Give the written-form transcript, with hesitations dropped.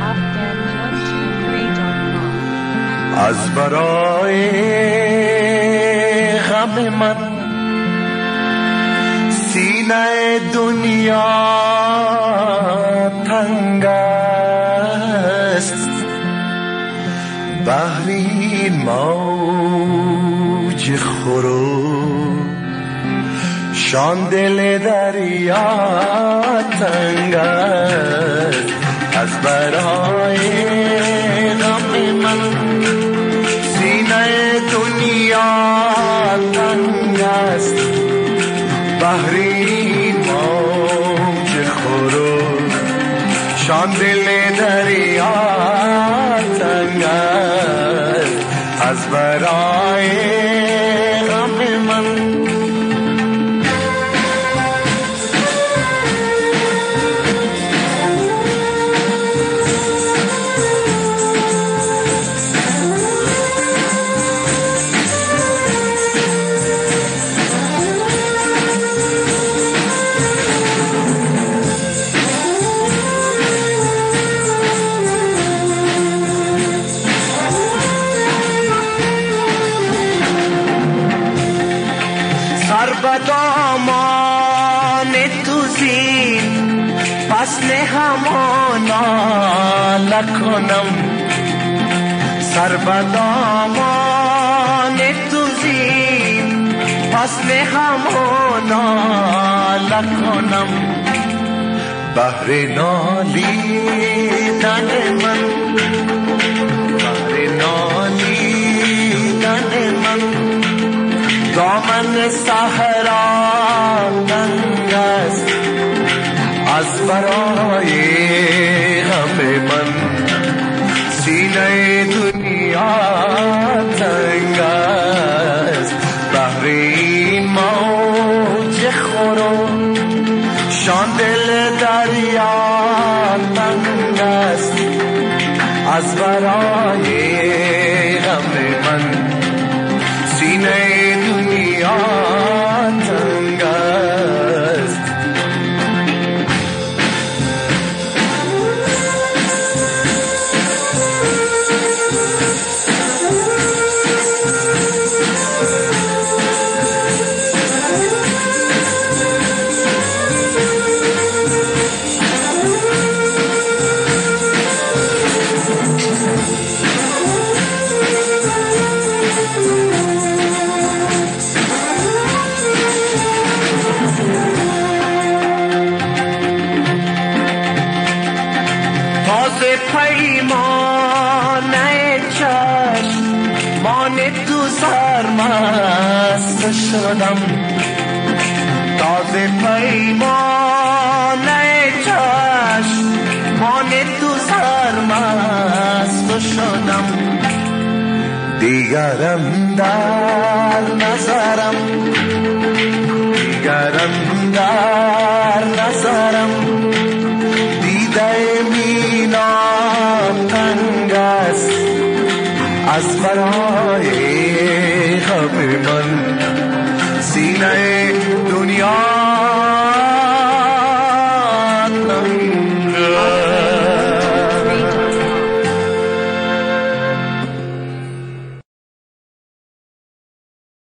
Afghan123.com. از برای غم من سینه دنیا تنگ است، بحر این موج خروشان دل دریا تنگ است. از برای غم من سینه دنیا تنگ است، بحر این موج خروشان دل دریا تنگ است. از برای غم من دامان تو زین فصل همانا لکنم، سر به دامان تو زین فصل همانا لکنم. بحر نالیدن من، بحر نالیدن من، دامن صحرا تنگ است. از برای غم من سینه دنیا تنگ است، بحر این موج خروشان دل دریا تنگ است. از برای غم من سینه دنیا تنگ است. پیمانه چشم مان تو سرمست شدم، تازه پیمانه چشم مان تو سرمست شدم. دیگرم در نظرم، دیگرم در نظرم، دیده مینام تنگ است. از برای غم من سینه دنیا